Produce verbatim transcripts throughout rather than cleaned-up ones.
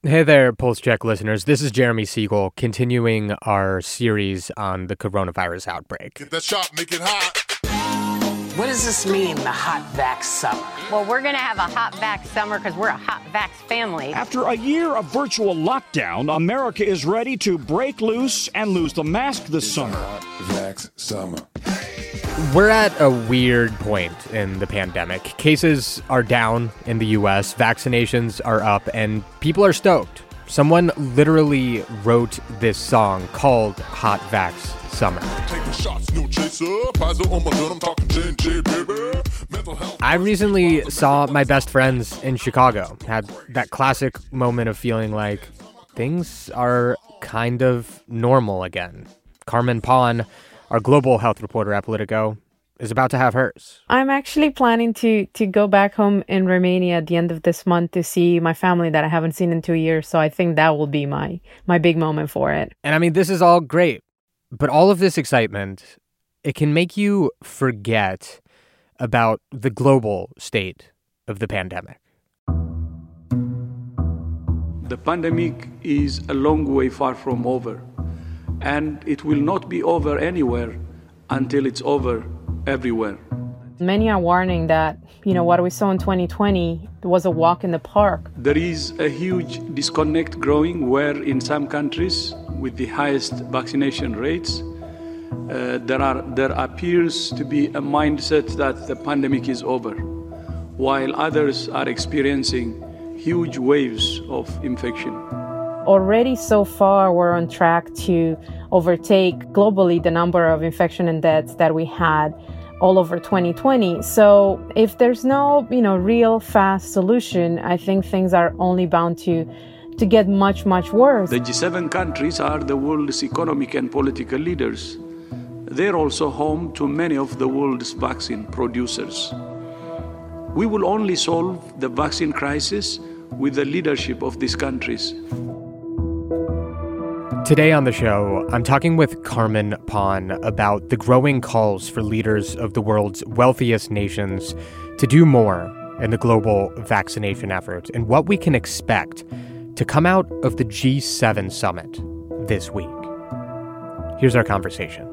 Hey there, Pulse Check listeners. This is Jeremy Siegel, continuing our series on the coronavirus outbreak. Get that shot, make it hot. What does this mean, the hot vax summer? Well, we're going to have a hot vax summer because we're a hot vax family. After a year of virtual lockdown, America is ready to break loose and lose the mask this It's summer. a hot vax summer. We're at a weird point in the pandemic. Cases are down in the U S, vaccinations are up, and people are stoked. Someone literally wrote this song called Hot Vax Summer. Taking shots, no chaser. Pfizer on my gun, I'm talking J and J, baby. Mental health. I recently saw my best friends in Chicago. Had that classic moment of feeling like things are kind of normal again. Carmen Pawn, our global health reporter at Politico, is about to have hers. I'm actually planning to to go back home in Romania at the end of this month to see my family that I haven't seen in two years. So I think that will be my my big moment for it. And I mean, this is all great, but all of this excitement, it can make you forget about the global state of the pandemic. The pandemic is a long way far from over, and it will not be over anywhere until it's over everywhere. Many are warning that, you know, what we saw in twenty twenty was a walk in the park. There is a huge disconnect growing where in some countries with the highest vaccination rates, uh, there are there appears to be a mindset that the pandemic is over, while others are experiencing huge waves of infection. Already so far, we're on track to overtake globally the number of infection and deaths that we had all over twenty twenty. So if there's no, you know, real fast solution, I think things are only bound to to get much, much worse. The G seven countries are the world's economic and political leaders. They're also home to many of the world's vaccine producers. We will only solve the vaccine crisis with the leadership of these countries. Today on the show, I'm talking with Carmen Pawn about the growing calls for leaders of the world's wealthiest nations to do more in the global vaccination effort and what we can expect to come out of the G seven summit this week. Here's our conversation.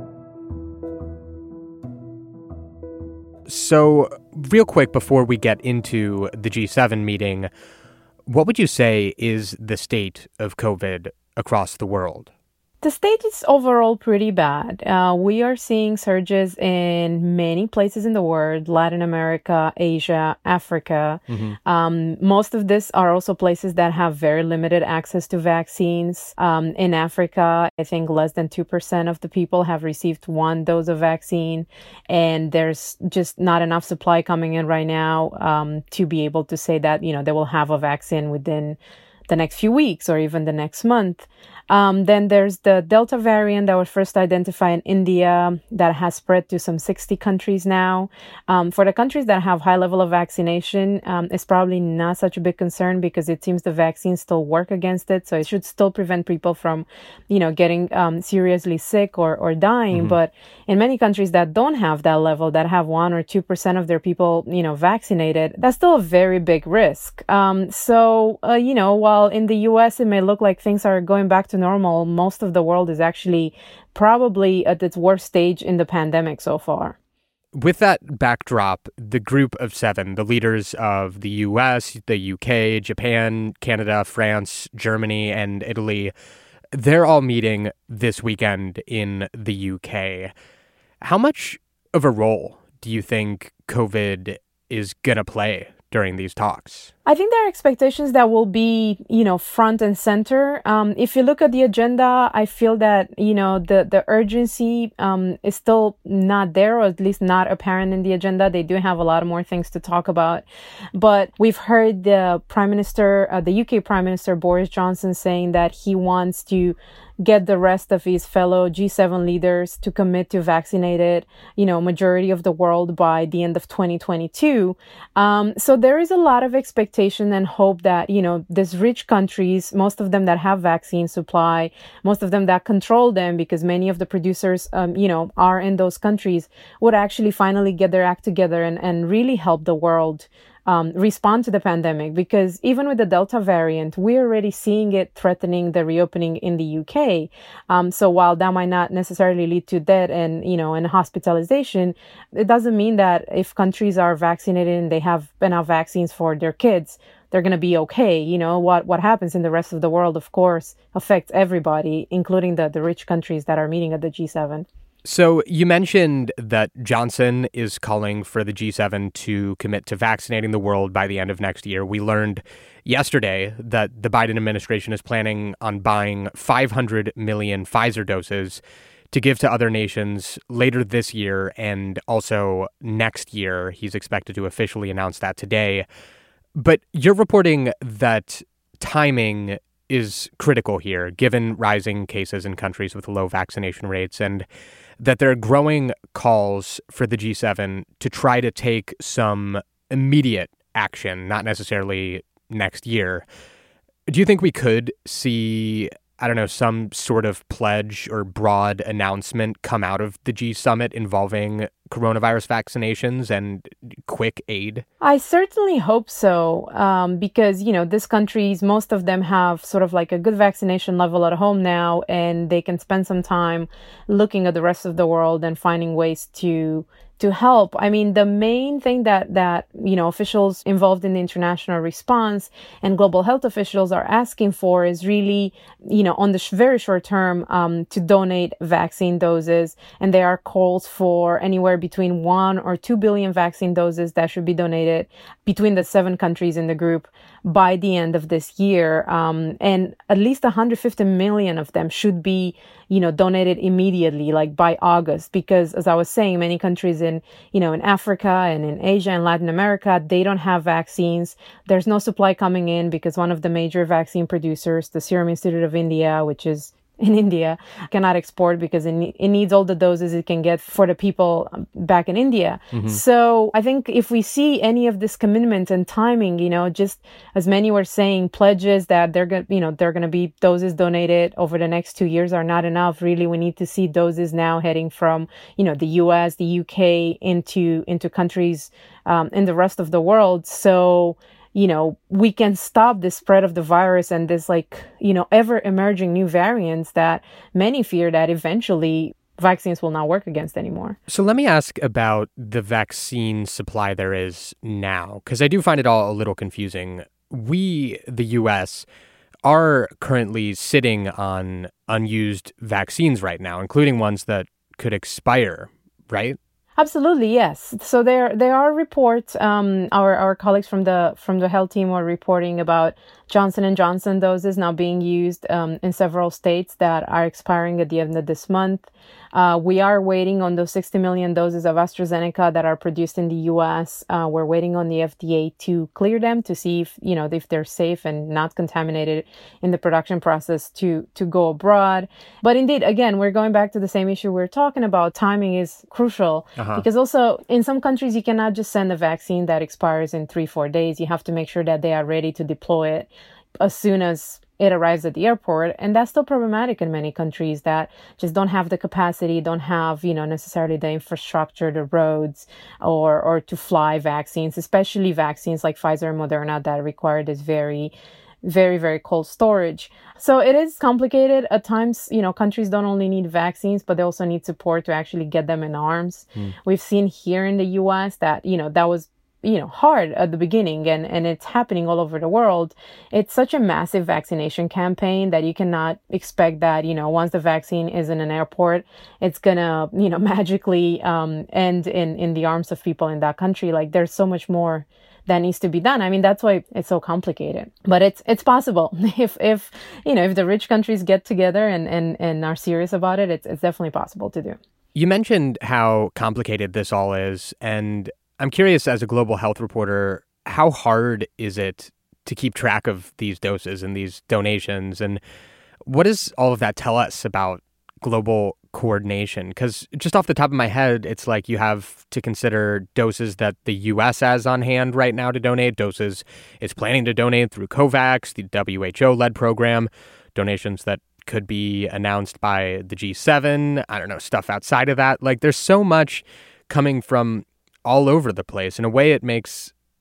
So, real quick before we get into the G seven meeting, what would you say is the state of COVID across the world? The state is overall pretty bad. Uh, we are seeing surges in many places in the world, Latin America, Asia, Africa. Mm-hmm. Um, most of these are also places that have very limited access to vaccines. Um, in Africa, I think less than two percent of the people have received one dose of vaccine, and there's just not enough supply coming in right now um, to be able to say that, you know, they will have a vaccine within the next few weeks or even the next month. Um, then there's the Delta variant that was first identified in India that has spread to some sixty countries now. Um, for the countries that have high level of vaccination, um, it's probably not such a big concern because it seems the vaccines still work against it. So it should still prevent people from, you know, getting um, seriously sick or, or dying. Mm-hmm. But in many countries that don't have that level, that have one or two percent of their people, you know, vaccinated, that's still a very big risk. Um, so, uh, you know, while in the U S it may look like things are going back to normal, most of the world is actually probably at its worst stage in the pandemic so far. With that backdrop, the group of seven, the leaders of the U S, the U K, Japan, Canada, France, Germany, and Italy, they're all meeting this weekend in the U K. How much of a role do you think COVID is going to play during these talks? I think there are expectations that will be, you know, front and center. Um, if you look at the agenda, I feel that, you know, the, the urgency um, is still not there, or at least not apparent in the agenda. They do have a lot more things to talk about. But we've heard the Prime Minister, uh, the U K Prime Minister Boris Johnson saying that he wants to get the rest of his fellow G seven leaders to commit to vaccinated, you know, majority of the world by the end of twenty twenty-two. Um, so there is a lot of expectation and hope that, you know, these rich countries, most of them that have vaccine supply, most of them that control them, because many of the producers, um, you know, are in those countries, would actually finally get their act together and, and really help the world um, respond to the pandemic, because even with the Delta variant, we're already seeing it threatening the reopening in the U K. Um, so while that might not necessarily lead to death and, you know, and hospitalization, it doesn't mean that if countries are vaccinated and they have enough vaccines for their kids, they're going to be okay. You know, what, what happens in the rest of the world, of course, affects everybody, including the, the rich countries that are meeting at the G seven. So you mentioned that Johnson is calling for the G seven to commit to vaccinating the world by the end of next year. We learned yesterday that the Biden administration is planning on buying five hundred million Pfizer doses to give to other nations later this year and also next year. He's expected to officially announce that today. But you're reporting that timing is critical here, given rising cases in countries with low vaccination rates, and that there are growing calls for the G seven to try to take some immediate action, not necessarily next year. Do you think we could see, I don't know, some sort of pledge or broad announcement come out of the G summit involving coronavirus vaccinations and quick aid? I certainly hope so, um, because, you know, these countries, most of them have sort of like a good vaccination level at home now, and they can spend some time looking at the rest of the world and finding ways to to help. I mean, the main thing that, that, you know, officials involved in the international response and global health officials are asking for is really, you know, on the sh- very short term, um, to donate vaccine doses. And there are calls for anywhere between one or two billion vaccine doses that should be donated between the seven countries in the group by the end of this year. Um, and at least one hundred fifty million of them should be, you know, donated immediately, like by August, because as I was saying, many countries in, you know, in Africa and in Asia and Latin America, they don't have vaccines. There's no supply coming in because one of the major vaccine producers, the Serum Institute of India, which is in India, cannot export because it, ne- it needs all the doses it can get for the people back in India. Mm-hmm. So I think if we see any of this commitment and timing, you know, just as many were saying, pledges that they're going, you know, they're going to be doses donated over the next two years are not enough. Really, we need to see doses now heading from, you know, the U S, the U K into into countries um, in the rest of the world. So, you know, we can stop the spread of the virus and this, like, you know, ever emerging new variants that many fear that eventually vaccines will not work against anymore. So let me ask about the vaccine supply there is now, because I do find it all a little confusing. We, the U S, are currently sitting on unused vaccines right now, including ones that could expire, right? Absolutely, yes. So there there are reports. Um, our our colleagues from the from the health team were reporting about Johnson and Johnson doses now being used um, in several states that are expiring at the end of this month. Uh, we are waiting on those sixty million doses of AstraZeneca that are produced in the U S. Uh, we're waiting on the F D A to clear them to see if, you know, if they're safe and not contaminated in the production process to, to go abroad. But indeed, again, we're going back to the same issue we're talking about. Timing is crucial uh-huh. because also in some countries, you cannot just send a vaccine that expires in three, four days. You have to make sure that they are ready to deploy it as soon as it arrives at the airport. And that's still problematic in many countries that just don't have the capacity, don't have, you know, necessarily the infrastructure, the roads, or or to fly vaccines, especially vaccines like Pfizer and Moderna that require this very, very, very cold storage. So it is complicated. At times, you know, countries don't only need vaccines, but they also need support to actually get them in arms. Mm. We've seen here in the U S that, you know, that was you know, hard at the beginning, and, and it's happening all over the world. It's such a massive vaccination campaign that you cannot expect that, you know, once the vaccine is in an airport, it's gonna, you know, magically um, end in, in the arms of people in that country. Like, there's so much more that needs to be done. I mean, that's why it's so complicated, but it's, it's possible. If, if, you know, if the rich countries get together and, and, and are serious about it, it's, it's definitely possible to do. You mentioned how complicated this all is, and I'm curious, as a global health reporter, how hard is it to keep track of these doses and these donations? And what does all of that tell us about global coordination? Because just off the top of my head, it's like you have to consider doses that the U S has on hand right now to donate, doses it's planning to donate through COVAX, the W H O-led program, donations that could be announced by the G seven, I don't know, stuff outside of that. Like, there's so much coming from all over the place. In a way, it makes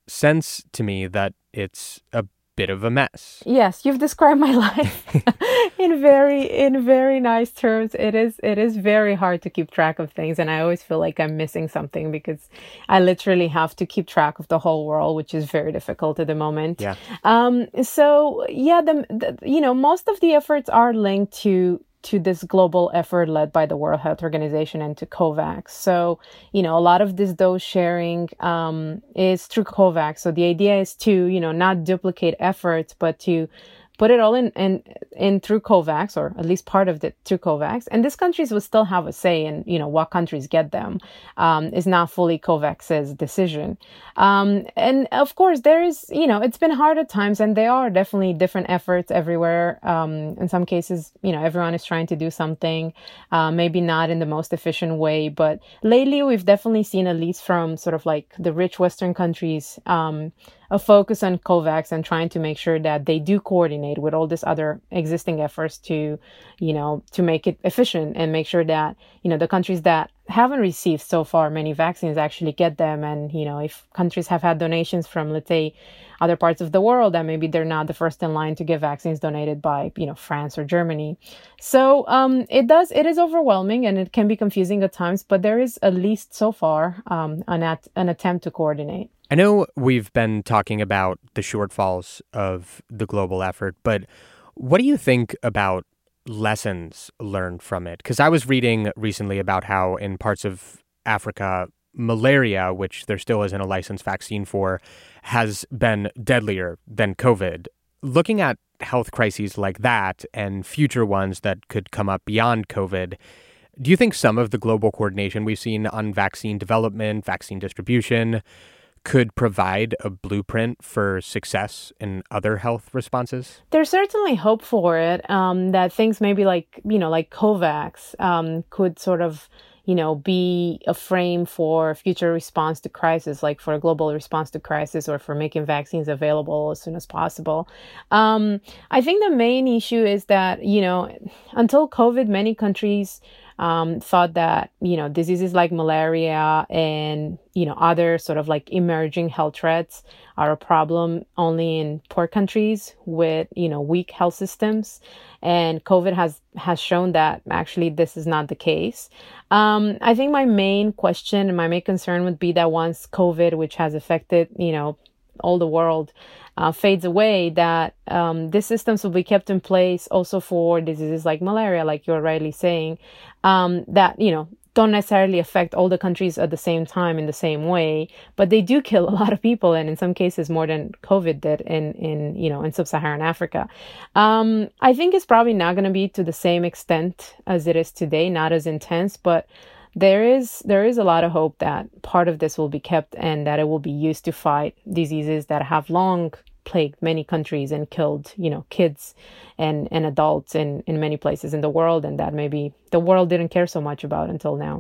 sense to me that it's a bit of a mess. Yes, you've described my life in very in very nice terms. It is it is very hard to keep track of things, and I always feel like I'm missing something because I literally have to keep track of the whole world, which is very difficult at the moment. Yeah. Um. So yeah, the, the you know most of the efforts are linked to. to this global effort led by the World Health Organization and to COVAX. So, you know, a lot of this dose sharing um, is through COVAX. So the idea is to, you know, not duplicate efforts, but to put it all in, in, in through COVAX, or at least part of it through COVAX. And these countries will still have a say in, you know, what countries get them. Um, it's not fully COVAX's decision. Um, and of course, there is, you know, it's been hard at times, and there are definitely different efforts everywhere. Um, in some cases, you know, everyone is trying to do something, uh, maybe not in the most efficient way. But lately, we've definitely seen, at least from sort of like the rich Western countries, um, a focus on COVAX and trying to make sure that they do coordinate with all these other existing efforts to, you know, to make it efficient and make sure that, you know, the countries that haven't received so far many vaccines actually get them. And, you know, if countries have had donations from, let's say, other parts of the world, that maybe they're not the first in line to get vaccines donated by, you know, France or Germany. So um, it does, it is overwhelming and it can be confusing at times, but there is at least so far um, an, at, an attempt to coordinate. I know we've been talking about the shortfalls of the global effort, but what do you think about lessons learned from it? Because I was reading recently about how in parts of Africa, malaria, which there still isn't a licensed vaccine for, has been deadlier than COVID. Looking at health crises like that and future ones that could come up beyond COVID, do you think some of the global coordination we've seen on vaccine development, vaccine distribution, could provide a blueprint for success in other health responses? There's certainly hope for it, um, that things maybe like, you know, like COVAX um, could sort of, you know, be a frame for future response to crisis, like for a global response to crisis or for making vaccines available as soon as possible. Um, I think the main issue is that, you know, until COVID, many countries Um, thought that, you know, diseases like malaria and, you know, other sort of like emerging health threats are a problem only in poor countries with, you know, weak health systems. And COVID has, has shown that actually this is not the case. Um, I think my main question and my main concern would be that once COVID, which has affected, you know, all the world, uh, fades away, that um, these systems will be kept in place also for diseases like malaria, like you're rightly saying, um, that, you know, don't necessarily affect all the countries at the same time in the same way, but they do kill a lot of people, and in some cases more than COVID did in, in you know, in sub-Saharan Africa. Um, I think it's probably not going to be to the same extent as it is today, not as intense, but There is there is a lot of hope that part of this will be kept and that it will be used to fight diseases that have long plagued many countries and killed, you know, kids and, and adults in, in many places in the world, and that maybe the world didn't care so much about until now.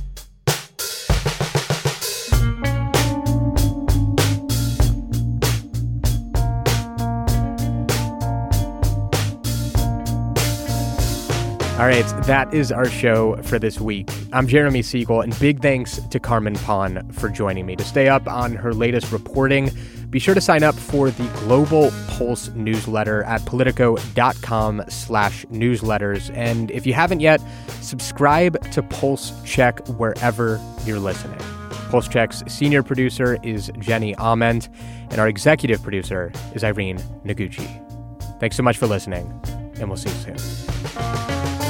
All right, that is our show for this week. I'm Jeremy Siegel, and big thanks to Carmen Pon for joining me. To stay up on her latest reporting, be sure to sign up for the Global Pulse newsletter at politico.com slash newsletters. And if you haven't yet, subscribe to Pulse Check wherever you're listening. Pulse Check's senior producer is Jenny Ament, and our executive producer is Irene Noguchi. Thanks so much for listening, and we'll see you soon.